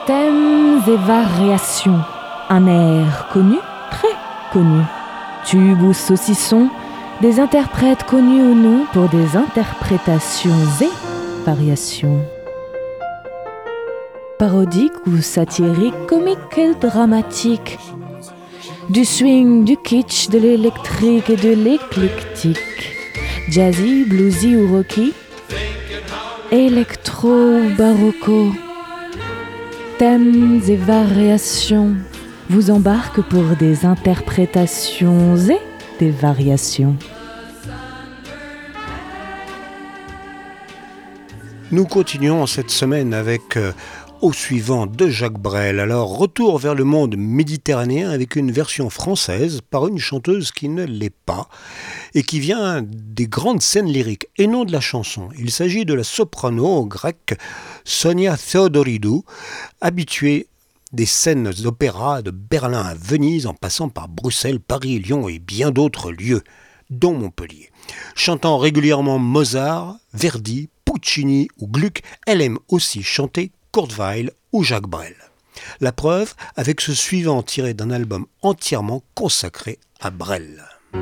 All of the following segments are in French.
Thèmes et variations. Un air connu, très connu. Tube ou saucisson, des interprètes connus ou non pour des interprétations et variations. Parodique ou satirique, comique et dramatique. Du swing, du kitsch, de l'électrique et de l'éclectique. Jazzy, bluesy ou rocky. Électro ou barocco. Thèmes et variations vous embarquent pour des interprétations et des variations. Nous continuons cette semaine avec Au suivant de Jacques Brel. Alors, retour vers le monde méditerranéen avec une version française par une chanteuse qui ne l'est pas et qui vient des grandes scènes lyriques et non de la chanson. Il s'agit de la soprano grecque Sonia Theodoridou, habituée des scènes d'opéra de Berlin à Venise en passant par Bruxelles, Paris, Lyon et bien d'autres lieux, dont Montpellier. Chantant régulièrement Mozart, Verdi, Puccini ou Gluck, elle aime aussi chanter Kurt Weill ou Jacques Brel. La preuve avec ce suivant tiré d'un album entièrement consacré à Brel.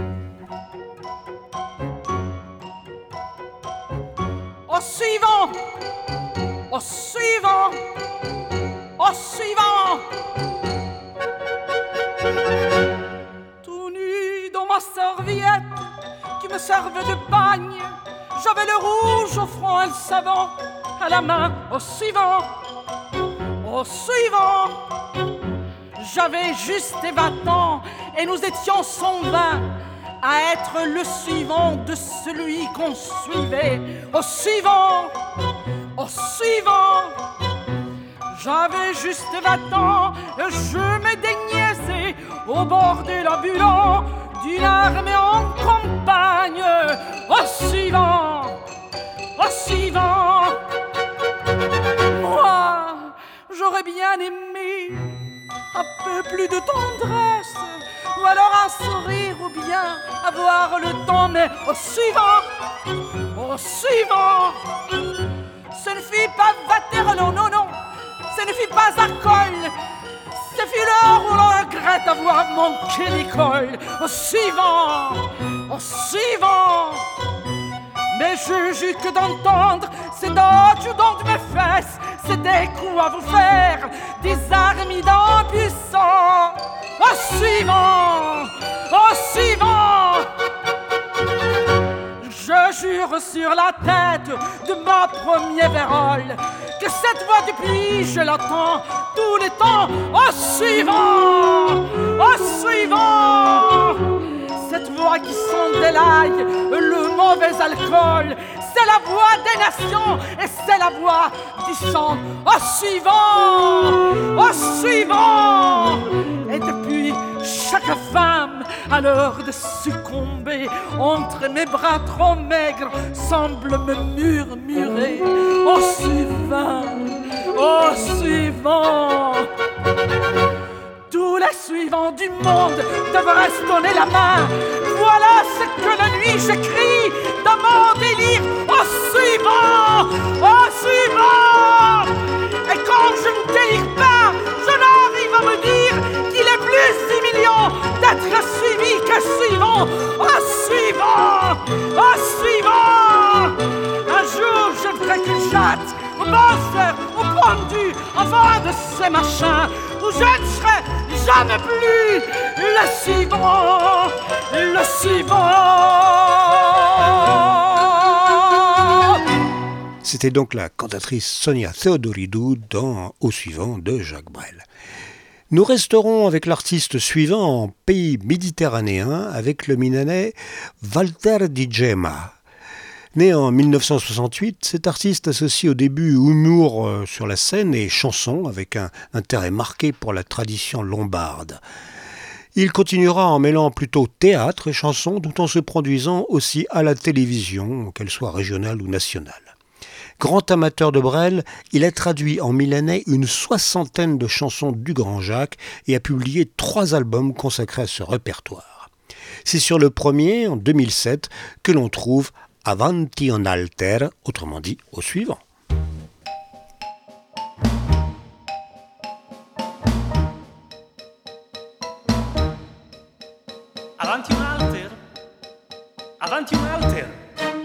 Au suivant, au suivant, au suivant. Tout nu dans ma serviette qui me servait de bagne, j'avais le rouge au front et le savon à la main. Au suivant, au suivant. J'avais juste 20 ans et nous étions 120 à être le suivant de celui qu'on suivait. Au suivant, au suivant. J'avais juste 20 ans et je me déniaisais au bord de l'ambulant d'une armée en campagne. Au suivant, au suivant. Moi, j'aurais bien aimé un peu plus de tendresse, ou alors un sourire, ou bien avoir le temps, mais au suivant, au suivant. Ce ne fut pas Waterloo, non, non, ce ne fut pas à Col, ce fut l'heure où l'on regrette d'avoir manqué l'école. Au suivant, au suivant. Mais je jus que d'entendre ces adjudants de mes fesses, c'est des coups à vous faire, des armes d'impuissants. Au suivant, au suivant. Je jure sur la tête de ma première vérole que cette voix depuis je l'entends tous les temps. Au suivant, au suivant. Cette voix qui sent de l'ail, le mauvais alcool, c'est la voix des nations et c'est la voix du sang. Au suivant, au suivant. Et depuis, chaque femme, à l'heure de succomber, entre mes bras trop maigres, semble me murmurer. Au suivant, au suivant. Tous les suivants du monde devraient se donner la main. Voilà ce que la nuit j'écris dans mon délire. Au suivant, au suivant. Et quand je ne délire pas, je n'arrive à me dire qu'il est plus humiliant d'être suivi que suivant. Au suivant, au suivant. Un jour je ferai qu'une chatte au bonheur, au pendu, enfin de ces machins où je ne serai jamais plus le suivant, le suivant. C'était donc la cantatrice Sonia Theodoridou dans Au suivant de Jacques Brel. Nous resterons avec l'artiste suivant en pays méditerranéen avec le Milanais Walter Di Gemma. Né en 1968, cet artiste associe au début humour sur la scène et chanson avec un intérêt marqué pour la tradition lombarde. Il continuera en mêlant plutôt théâtre et chanson tout en se produisant aussi à la télévision, qu'elle soit régionale ou nationale. Grand amateur de Brel, il a traduit en milanais une 60aine de chansons du Grand Jacques et a publié 3 albums consacrés à ce répertoire. C'est sur le premier, en 2007, que l'on trouve Avanti on alter, autrement dit au suivant. avanti un alter, avanti un alter.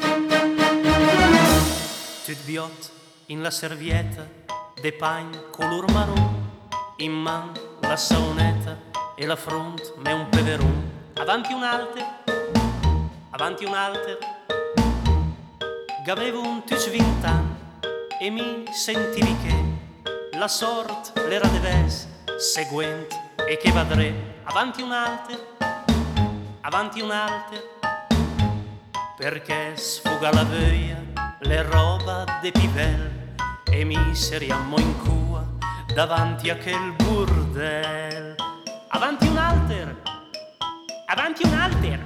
Tut biot in la servietta, de pagne color marron, in man la saonetta e la front me un peveron. Avanti un alter, avanti un alter. Gavevo un tus 20 anni e mi sentivi che la sort l'era deves seguente e che vadre. Avanti un alter, avanti un alter, perché sfuga la veglia le roba de pivel e mi seriamo in cua davanti a quel burdel. Avanti un alter, avanti un alter.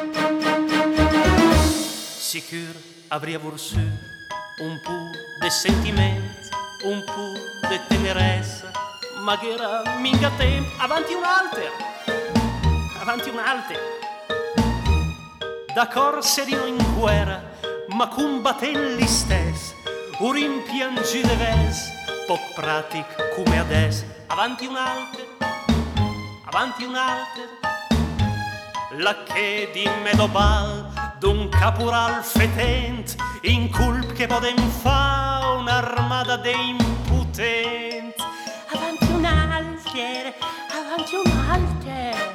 Sicur avrei vorsu un po' de sentiment, un po' de tenerezza, ma che era minga tempo. Avanti un alter, avanti un alter. D'accordo serino in guerra, ma combattelli stessi, un rimpiangi de ves, poc pratic come adesso. Avanti un alter, avanti un alter. La che di medobal d'un caporal fetent, in culp che podem fa un'armada de imputent. Avanti un alter, avanti un alter.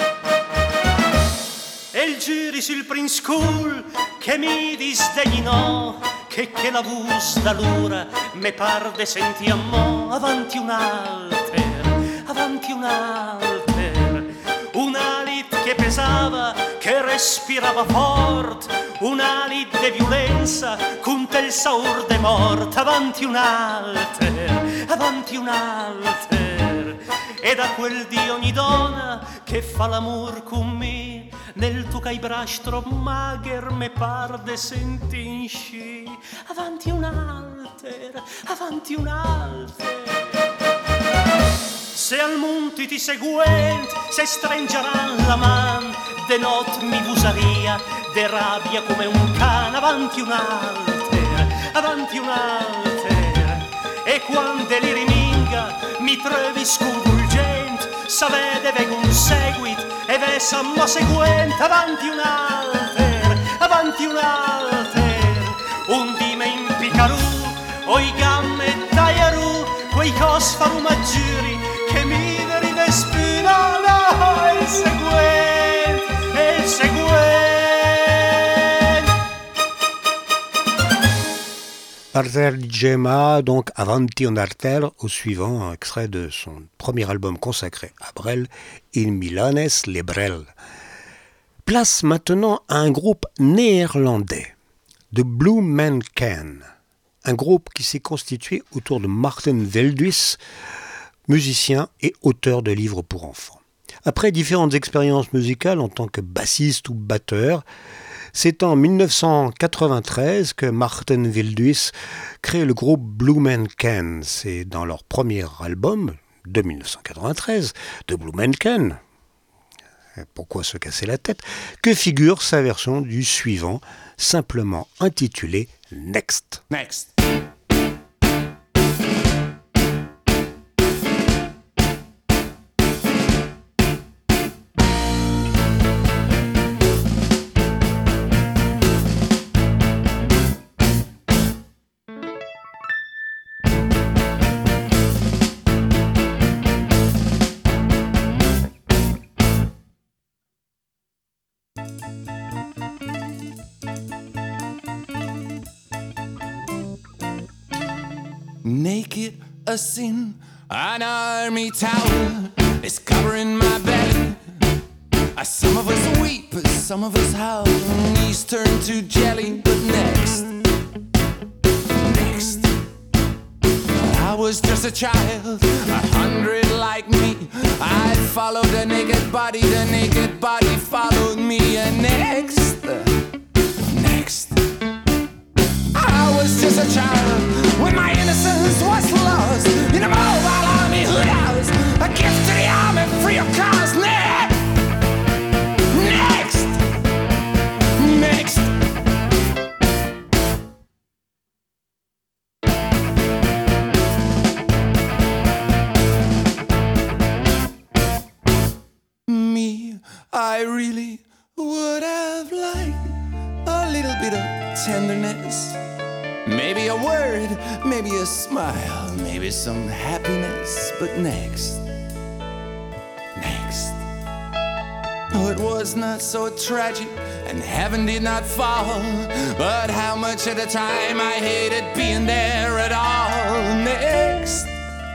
E il giuri sul Prince Cool che mi disdegnò, che la vus d'allora me par de sentiamo. Avanti un alter, avanti un alter. Un alit che pesava, che respirava fort, un alit de violenza con tel saur de mort. Avanti un alter, avanti un alter. E da quel di ogni donna che fa l'amor con me, nel tuo cai brastro mager me par de sentinci. Avanti un alter, avanti un alter. Se al monti ti seguent, se stringeran la man, de not mi vusaria, de rabbia come un can. Avanti un alter, avanti un alter. E quando li riminga mi trovi sconvulgent, s'avede veg un seguit e vesammo seguent. Avanti un alter, avanti un alter. Un dime in picarù, oi gamme tagliarù, quei cos faru maggiori che mi rivespirano. Il seguente, il seguente. Arthur Gemma, donc Avanti un alter, au suivant, un extrait de son premier album consacré à Brel, In Milanes Lebrel. Place maintenant à un groupe néerlandais, The Blue Man Can, un groupe qui s'est constitué autour de Maarten Veldhuis, musicien et auteur de livres pour enfants. Après différentes expériences musicales en tant que bassiste ou batteur, c'est en 1993 que Maarten Veldhuis crée le groupe Blue Man Can. C'est dans leur premier album de 1993, The Blue Man Can, pourquoi se casser la tête, que figure sa version du suivant, simplement intitulée Next. Next. Naked, a sin, an army tower is covering my belly. Some of us weep, some of us howl, knees turn to jelly. But next, next, I was just a child, 100 like me. I followed the naked body followed me. And next, next, I was just a child when my innocence was lost in a mobile army hood house, a gift to the army free of cost. Next, next, next. Me, I really tenderness, maybe a word, maybe a smile, maybe some happiness. But next, oh, it was not so tragic, and heaven did not fall. But how much at a time I hated being there at all. Next,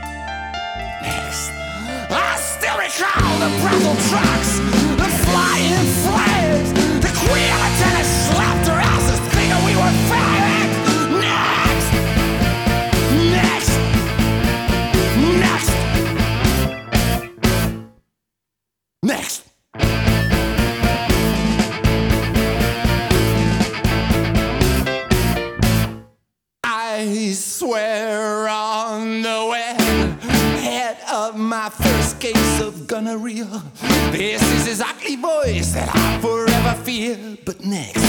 I still recall the bristled trucks, the flying flags, the queen of tennis slapped her asses thinking we were fag. Next. I swear on the head of my first case of gonorrhea, this is his ugly voice that I forever fear. But next,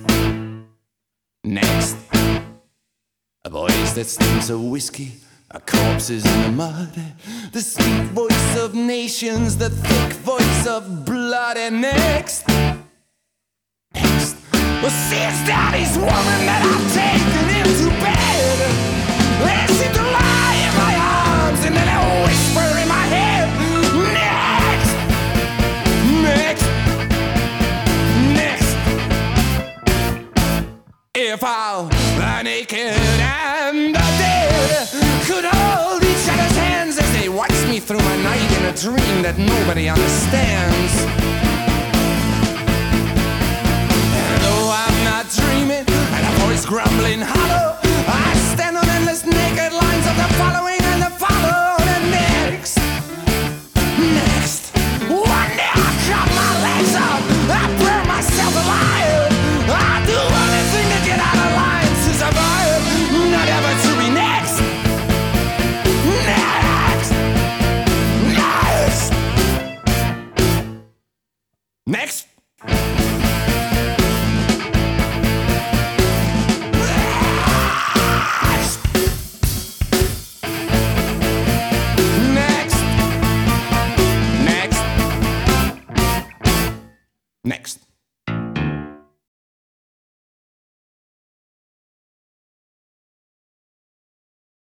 a voice that stinks of whiskey, corpses in the mud, the sweet voice of nations, the thick voice of blood. And next, well, see, it's Daddy's woman that I've taken into bed. They seem to lie in my arms and then they whisper in my head. Next. If all the naked and the dead could hold each other's hands as they watch me through my night in a dream that nobody understands. And though I'm not dreaming and a voice grumbling hollow, I stand on endless naked lines of the following and the follow. And next, one day I'll cut my legs off, I burn myself alive, I do anything to get out of line to survive, not ever to be next. Next. Next.